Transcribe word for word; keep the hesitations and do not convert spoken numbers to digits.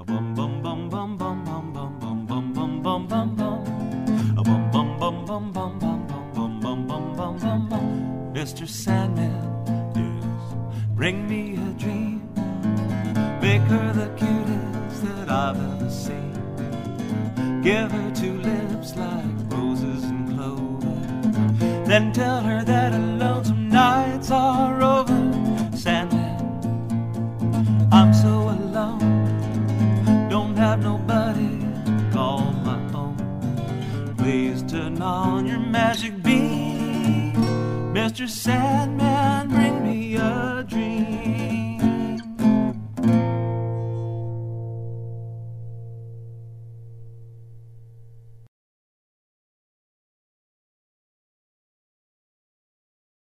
Bum bum bum bum bum bum bum bum bum bum bum bum bum. A bum bum bum bum bum bum bum bum bum bum bum bum. Mister Sandman, yes, bring me a dream. Make her the cutest that I've ever seen. Give her two lips like roses and clover. Then tell her that her lonesome nights are over. Sandman, I'm so alone, don't have nobody to call my own. Please turn on your magic beam, Mister Sandman.